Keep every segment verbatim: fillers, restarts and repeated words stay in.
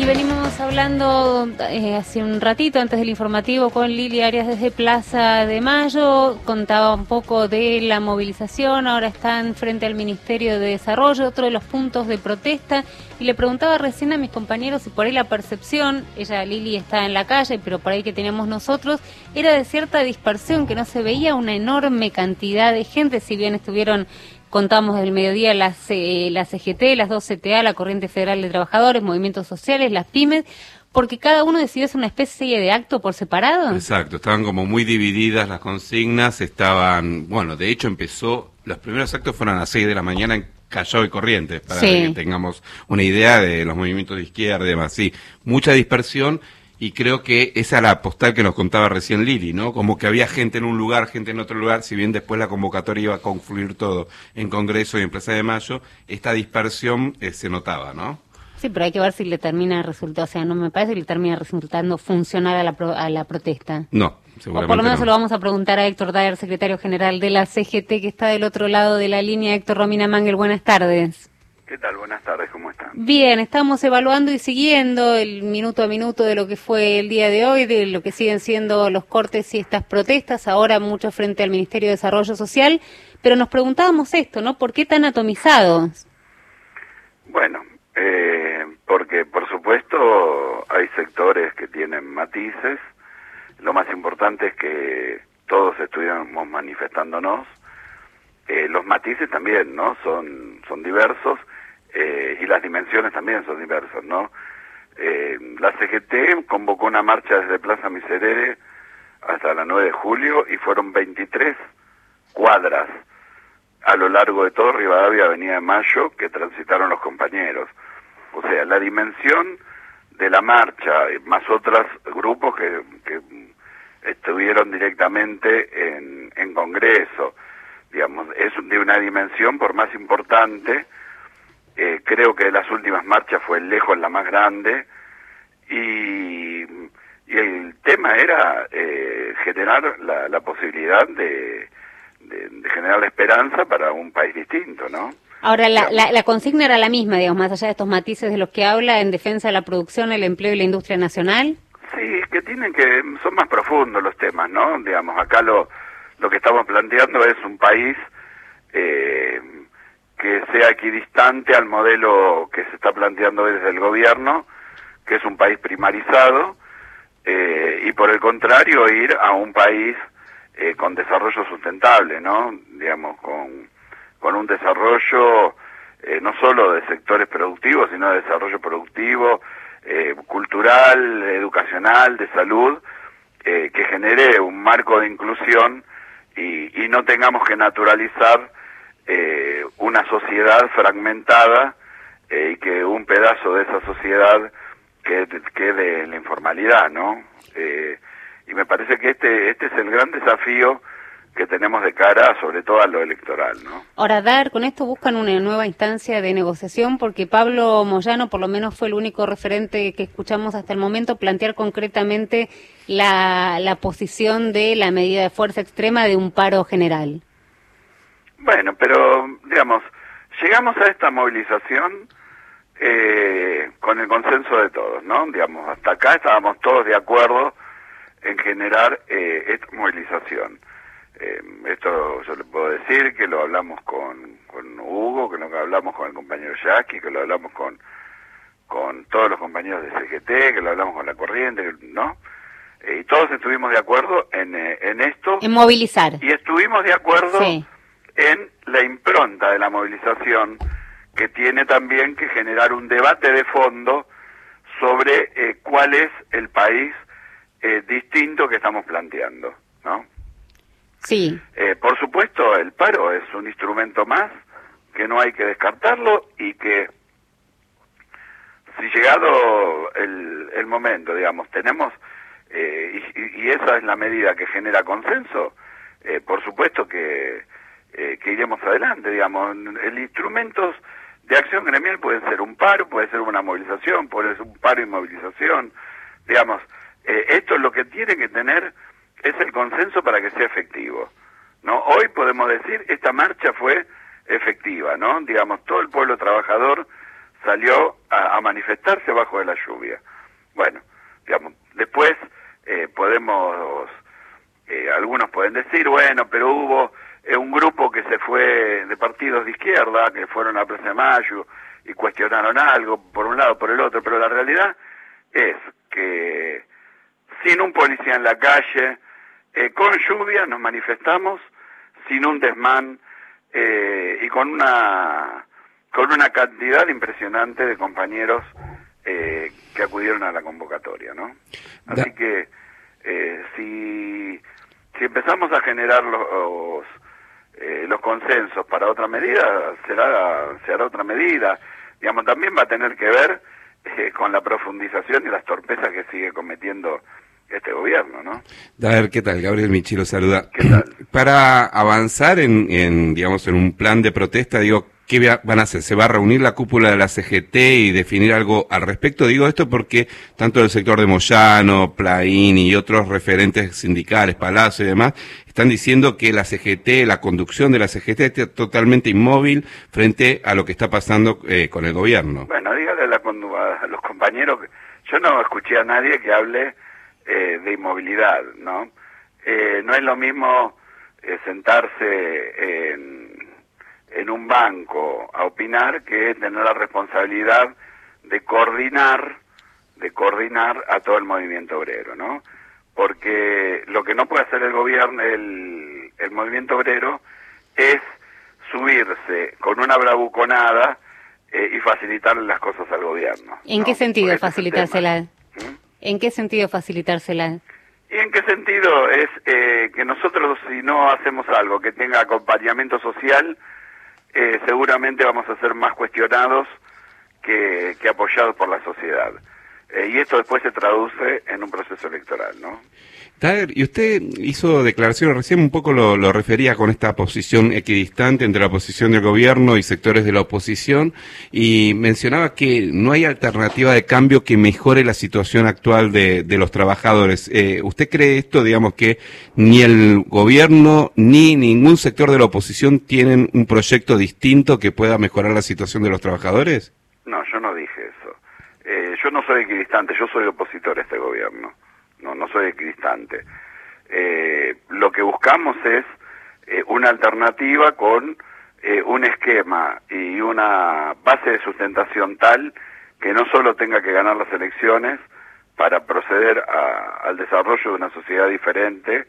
venimos hablando eh, hace un ratito, antes del informativo, con Lili Arias desde Plaza de Mayo. Contaba un poco de la movilización, ahora están frente al Ministerio de Desarrollo, otro de los puntos de protesta. Y le preguntaba recién a mis compañeros si por ahí la percepción, ella, Lili, está en la calle, pero por ahí que teníamos nosotros, era de cierta dispersión, que no se veía una enorme cantidad de gente, si bien estuvieron... Contamos del mediodía las, eh, la C G T, las dos C T A, la Corriente Federal de Trabajadores, movimientos sociales, las pymes, porque cada uno decidió hacer una especie de acto por separado. Exacto, estaban como muy divididas las consignas, estaban, bueno, de hecho empezó, los primeros actos fueron a las seis de la mañana en Callao y Corrientes, para sí. que tengamos una idea de los movimientos de izquierda y demás, sí, mucha dispersión. Y creo que esa es la postal que nos contaba recién Lili, ¿no? Como que había gente en un lugar, gente en otro lugar, si bien después la convocatoria iba a confluir todo en Congreso y en Plaza de Mayo, esta dispersión eh, se notaba, ¿no? Sí, pero hay que ver si le termina resultando, o sea, no me parece que le termina resultando funcional a la, pro, a la protesta. No, seguramente O por lo menos no. se lo vamos a preguntar a Héctor Daer, secretario general de la C G T, que está del otro lado de la línea. Héctor, Romina Mangel, buenas tardes. ¿Qué tal? Buenas tardes, ¿cómo están? Bien, estamos evaluando y siguiendo el minuto a minuto de lo que fue el día de hoy, de lo que siguen siendo los cortes y estas protestas, ahora mucho frente al Ministerio de Desarrollo Social, pero nos preguntábamos esto, ¿no? ¿Por qué tan atomizados? Bueno, eh, porque por supuesto hay sectores que tienen matices, lo más importante es que todos estuviéramos manifestándonos, eh, los matices también, ¿no? Son, son diversos. Eh, y las dimensiones también son diversas, ¿no? Eh, la C G T convocó una marcha desde Plaza Miserere hasta la nueve de julio y fueron veintitrés cuadras a lo largo de todo Rivadavia, Avenida de Mayo, que transitaron los compañeros. O sea, la dimensión de la marcha, más otros grupos que, que estuvieron directamente en, en Congreso, digamos, es de una dimensión por más importante. Eh, creo que de las últimas marchas fue lejos la más grande y, y el tema era eh, generar la, la posibilidad de, de, de generar la esperanza para un país distinto, ¿no? Ahora, la, la, la consigna era la misma, digamos, más allá de estos matices de los que habla, en defensa de la producción, el empleo y la industria nacional. Sí, que tienen que, son más profundos los temas, ¿no? Digamos, acá lo, lo que estamos planteando es un país... Eh, que sea equidistante al modelo que se está planteando desde el gobierno, que es un país primarizado, eh, y por el contrario ir a un país eh, con desarrollo sustentable, ¿no? Digamos, con, con un desarrollo eh, no solo de sectores productivos, sino de desarrollo productivo, eh, cultural, educacional, de salud, eh, que genere un marco de inclusión y, y no tengamos que naturalizar Eh, una sociedad fragmentada eh, y que un pedazo de esa sociedad quede, quede en la informalidad, ¿no? Eh, y me parece que este este es el gran desafío que tenemos de cara, sobre todo a lo electoral, ¿no? Ahora, Dar, con esto buscan una nueva instancia de negociación, porque Pablo Moyano, por lo menos fue el único referente que escuchamos hasta el momento, plantear concretamente la, la posición de la medida de fuerza extrema de un paro general. Bueno, pero, digamos, llegamos a esta movilización eh, con el consenso de todos, ¿no? Digamos, hasta acá estábamos todos de acuerdo en generar eh, esta movilización. Eh, esto yo le puedo decir que lo hablamos con, con Hugo, que lo hablamos con el compañero Jackie, que lo hablamos con, con todos los compañeros de C G T, que lo hablamos con la Corriente, ¿no? Eh, y todos estuvimos de acuerdo en, eh, en esto. En movilizar. Y estuvimos de acuerdo... Sí. en la impronta de la movilización, que tiene también que generar un debate de fondo sobre eh, cuál es el país eh, distinto que estamos planteando, ¿no? Sí. Eh, por supuesto, el paro es un instrumento más, que no hay que descartarlo y que, si llegado el, el momento, digamos, tenemos, eh, y, y esa es la medida que genera consenso, eh, por supuesto que Eh, que iremos adelante, digamos. El instrumentos de acción gremial pueden ser un paro, puede ser una movilización, puede ser un paro y movilización, digamos. Eh, esto es lo que tiene que tener, es el consenso para que sea efectivo, ¿no? Hoy podemos decir, esta marcha fue efectiva, ¿no? Digamos, todo el pueblo trabajador salió a a, a manifestarse abajo de la lluvia. Bueno, digamos, después eh, podemos, eh, algunos pueden decir, bueno, pero hubo eh, un grupo que se fue de partidos de izquierda, que fueron a Plaza de Mayo y cuestionaron algo, por un lado, por el otro, pero la realidad es que sin un policía en la calle, eh, con lluvia nos manifestamos, sin un desmán eh, y con una con una cantidad impresionante de compañeros eh, que acudieron a la convocatoria, ¿no? Así que eh, si si empezamos a generar los eh, los consensos para otra medida, será se hará otra medida. Digamos, también va a tener que ver eh, con la profundización y las torpezas que sigue cometiendo este gobierno, ¿no? A ver, ¿qué tal? Gabriel Michi lo saluda. ¿Qué tal? Para avanzar en, en, digamos, en un plan de protesta, digo, ¿qué van a hacer? ¿Se va a reunir la cúpula de la C G T y definir algo al respecto? Digo esto porque tanto el sector de Moyano, Plaín y otros referentes sindicales, Palacio y demás, están diciendo que la C G T, la conducción de la C G T está totalmente inmóvil frente a lo que está pasando eh, con el gobierno. Bueno, dígale a, la, a los compañeros, que yo no escuché a nadie que hable eh, de inmovilidad, ¿no? Eh, no es lo mismo eh, sentarse en en un banco a opinar que tener la responsabilidad de coordinar, de coordinar a todo el movimiento obrero, ¿no? Porque lo que no puede hacer el gobierno, el, el movimiento obrero, es subirse con una bravuconada eh, y facilitarle las cosas al gobierno. ¿En ¿no? qué sentido Porque facilitársela? ¿Mm? ¿En qué sentido facilitársela? ¿Y en qué sentido? Es eh, que nosotros, si no hacemos algo que tenga acompañamiento social, Eh, seguramente vamos a ser más cuestionados que, que apoyados por la sociedad. Eh, y esto después se traduce en un proceso electoral, ¿no? Taher, y usted hizo declaraciones, recién un poco lo, lo refería con esta posición equidistante entre la posición del gobierno y sectores de la oposición, y mencionaba que no hay alternativa de cambio que mejore la situación actual de, de los trabajadores. Eh, ¿Usted cree esto, digamos, que ni el gobierno ni ningún sector de la oposición tienen un proyecto distinto que pueda mejorar la situación de los trabajadores? No, yo no dije eso. Eh, yo no soy equidistante, yo soy opositor a este gobierno. No, no soy equidistante. Eh, lo que buscamos es eh, una alternativa con eh, un esquema y una base de sustentación tal que no solo tenga que ganar las elecciones para proceder a, al desarrollo de una sociedad diferente,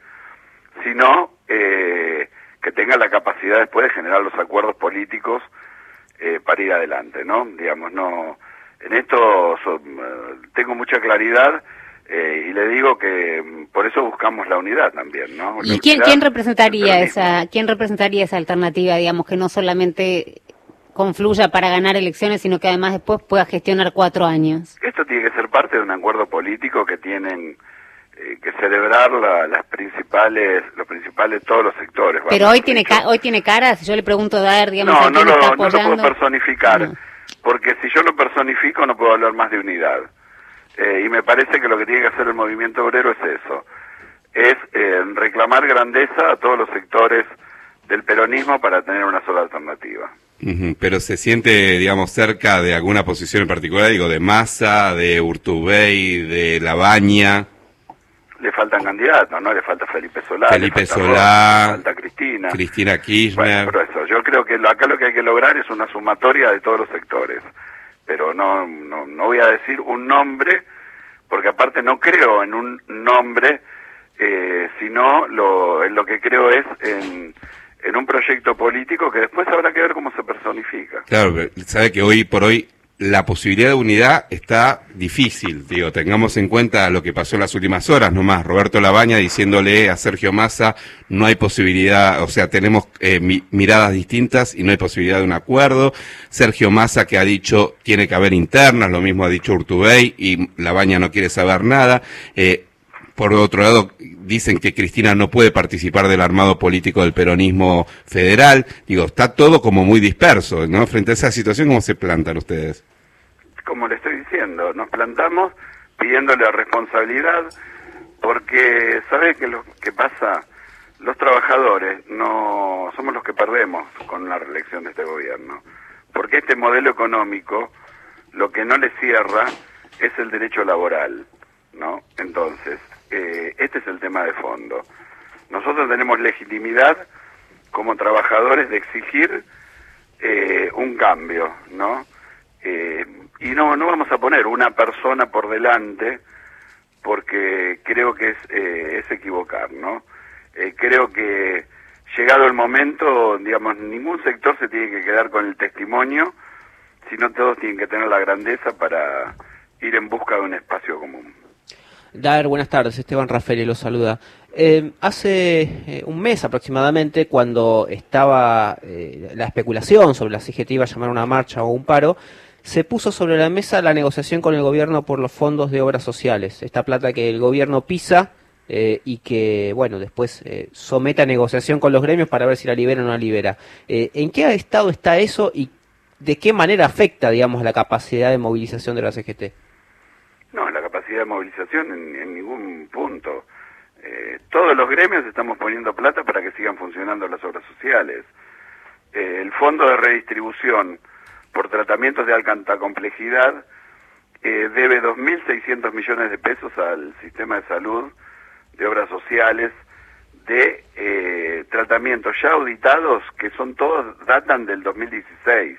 sino eh, que tenga la capacidad después de generar los acuerdos políticos eh, para ir adelante, ¿no? Digamos, no, en esto so, tengo mucha claridad. Eh, y le digo que por eso buscamos la unidad también, ¿no? ¿Y quién, quién representaría esa quién representaría esa alternativa, digamos, que no solamente confluya para ganar elecciones, sino que además después pueda gestionar cuatro años? Esto tiene que ser parte de un acuerdo político que tienen eh, que celebrar la, las principales, los principales, todos los sectores. Pero hoy tiene ca hoy tiene cara, si yo le pregunto a Daher, digamos, no, a quién no está lo, apoyando. No lo puedo personificar, No. Porque si yo lo personifico no puedo hablar más de unidad. Eh, y me parece que lo que tiene que hacer el movimiento obrero es eso, es eh, reclamar grandeza a todos los sectores del peronismo para tener una sola alternativa. Uh-huh. Pero se siente, digamos, cerca de alguna posición en particular, digo, de Massa, de Urtubey, de Labaña. Le faltan candidatos, ¿no? Le falta Felipe Solá, Felipe le falta Solá, Rosa, le falta Cristina. Cristina Kirchner. Bueno, pero eso, yo creo que lo, acá lo que hay que lograr es una sumatoria de todos los sectores. Pero no, no, no voy a decir un nombre, porque aparte no creo en un nombre, eh, sino lo, en lo que creo es en, en un proyecto político que después habrá que ver cómo se personifica. Claro, pero sabe que hoy por hoy la posibilidad de unidad está difícil, digo, tengamos en cuenta lo que pasó en las últimas horas nomás, Roberto Labaña diciéndole a Sergio Massa, no hay posibilidad, o sea, tenemos eh, mi, miradas distintas y no hay posibilidad de un acuerdo, Sergio Massa que ha dicho tiene que haber internas, lo mismo ha dicho Urtubey y Labaña no quiere saber nada, eh, por otro lado, dicen que Cristina no puede participar del armado político del peronismo federal. Digo, está todo como muy disperso, ¿no? Frente a esa situación, ¿cómo se plantan ustedes? Como le estoy diciendo, nos plantamos pidiéndole responsabilidad, porque ¿sabe qué lo que pasa? Los trabajadores no somos los que perdemos con la reelección de este gobierno, porque este modelo económico lo que no le cierra es el derecho laboral, ¿no? Entonces, eh, este es el tema de fondo. Nosotros tenemos legitimidad como trabajadores de exigir eh, un cambio, ¿no? Eh, y no no vamos a poner una persona por delante, porque creo que es, eh, es equivocar, ¿no? Eh, creo que llegado el momento, digamos, ningún sector se tiene que quedar con el testimonio, sino todos tienen que tener la grandeza para ir en busca de un espacio común. Daer, buenas tardes. Esteban Raffaele lo saluda. Eh, hace eh, un mes aproximadamente, cuando estaba eh, la especulación sobre la C G T iba a llamar una marcha o un paro, se puso sobre la mesa la negociación con el gobierno por los fondos de obras sociales. Esta plata que el gobierno pisa eh, y que, bueno, después eh, somete a negociación con los gremios para ver si la libera o no la libera. Eh, ¿En qué estado está eso y de qué manera afecta, digamos, la capacidad de movilización de la C G T? No, la capacidad de movilización en, en ningún punto. Eh, todos los gremios estamos poniendo plata para que sigan funcionando las obras sociales. Eh, el Fondo de Redistribución por Tratamientos de Alta Complejidad eh, debe dos mil seiscientos millones de pesos al sistema de salud de obras sociales de eh, tratamientos ya auditados, que son todos, datan del dos mil dieciséis.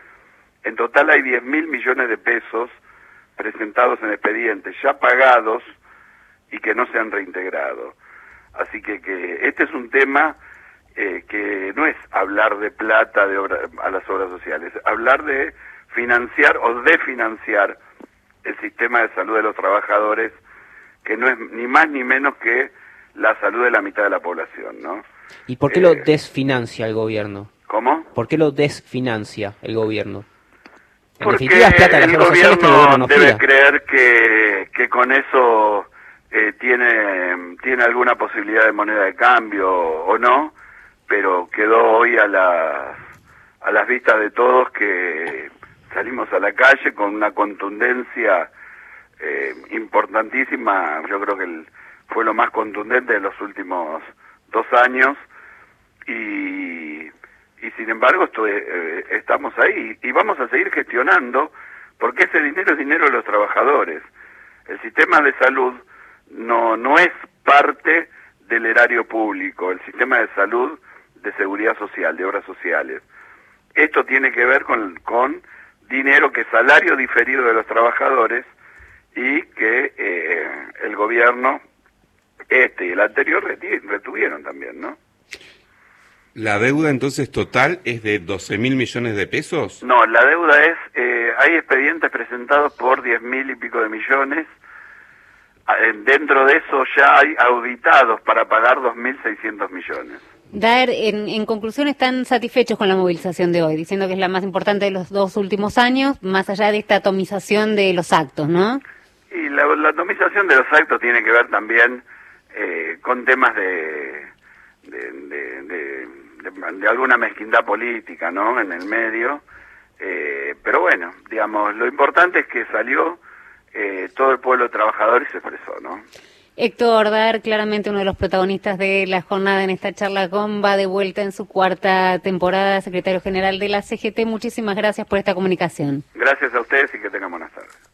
En total hay diez mil millones de pesos presentados en expedientes ya pagados y que no se han reintegrado. Así que, que este es un tema eh, que no es hablar de plata de obra, a las obras sociales, hablar de financiar o desfinanciar el sistema de salud de los trabajadores, que no es ni más ni menos que la salud de la mitad de la población, ¿no? ¿Y por qué eh, lo desfinancia el gobierno? ¿Cómo? ¿Por qué lo desfinancia el gobierno? En Porque plata de el las gobierno, que el gobierno no debe fía. creer que, que con eso eh, tiene, tiene alguna posibilidad de moneda de cambio o no, pero quedó hoy a las, a las vistas de todos que salimos a la calle con una contundencia eh, importantísima. Yo creo que el, fue lo más contundente de los últimos dos años y... y sin embargo estoy, eh, estamos ahí y vamos a seguir gestionando, porque ese dinero es dinero de los trabajadores. El sistema de salud no no es parte del erario público, el sistema de salud de seguridad social, de obras sociales. Esto tiene que ver con, con dinero que es salario diferido de los trabajadores y que eh, el gobierno, este y el anterior, retuvieron también, ¿no? ¿La deuda entonces total es de doce mil millones de pesos? No, la deuda es, eh, hay expedientes presentados por diez mil y pico de millones. Eh, dentro de eso ya hay auditados para pagar dos mil seiscientos millones. Daer, en, en conclusión, ¿están satisfechos con la movilización de hoy? Diciendo que es la más importante de los dos últimos años, más allá de esta atomización de los actos, ¿no? Y la, la atomización de los actos tiene que ver también eh, con temas de... De, de, de, de, de alguna mezquindad política, ¿no?, en el medio, eh, pero bueno, digamos, lo importante es que salió eh, todo el pueblo trabajador y se expresó, ¿no? Héctor Daer, claramente uno de los protagonistas de la jornada en esta charla con Va de vuelta en su cuarta temporada, secretario general de la C G T. Muchísimas gracias por esta comunicación. Gracias a ustedes y que tengan buenas tardes.